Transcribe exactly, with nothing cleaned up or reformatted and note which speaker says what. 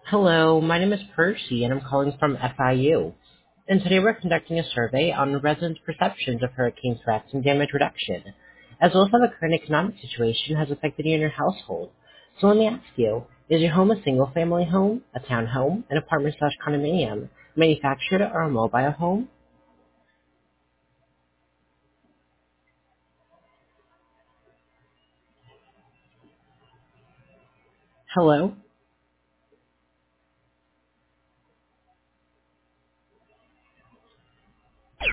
Speaker 1: Hello, my name is Percy, and I'm calling from F I U. And today we're conducting a survey on residents' perceptions of hurricane threats and damage reduction, as well as how the current economic situation has affected you and your household. So let me ask you, is your home a single-family home, a townhome, an apartment slash condominium, manufactured, or a mobile home? Hello?